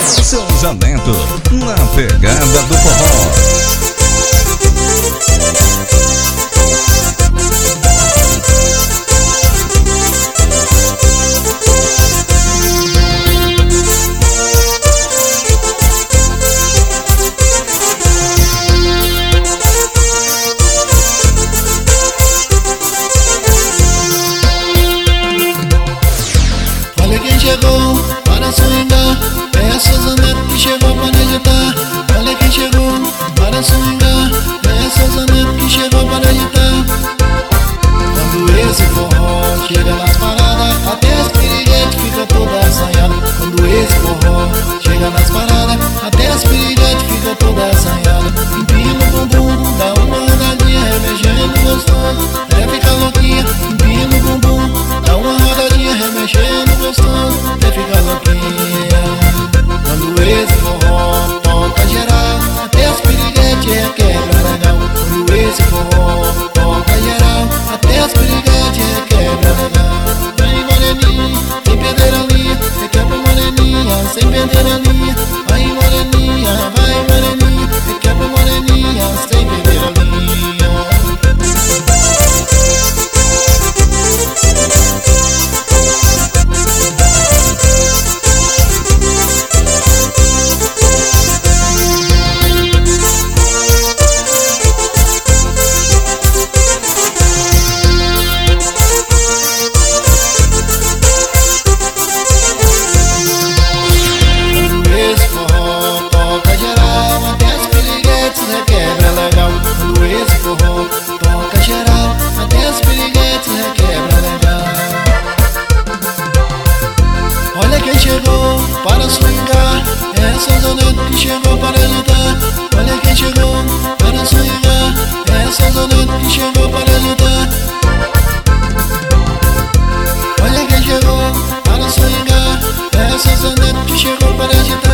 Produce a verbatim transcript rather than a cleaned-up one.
Seu Janeto, na pegada do forró. Quem chegou para swingar, é a Souza Neto que chegou para agitar. Olha quem chegou para swingar, é a Souza Neto que chegou para agitar. Quando esse forró chega nas paradas, até as piriguetes ficam todas assanhadas. Quando esse forró chega nas paradas, até as piriguetes ficam todas assanhadas. Empina o bumbum, dá uma rodadinha, remexendo gostoso, até ficar louquinha. Empina o bumbum, dá uma rodadinha, remexendo gostoso, até ficar louquinha. Quando esse forró toca geral, até as piriguetes é quebra legal. Quando esse forró toca geral, até as piriguetes é quebra legal. Vem moreninha, sem perder a linha, é quebra moreninha, sem perder a linha. Vai moreninha, vai moreninha, é quebra moreninha, sem perder a linha. Toca geral, até as piriguetes requebra legal. Olha quem chegou para swingar, é a Souza Neto que chegou para agitar. Olha quem chegou para swingar, é a Souza Neto que chegou para agitar. Olha quem chegou para swingar, é a Souza Neto que chegou para agitar.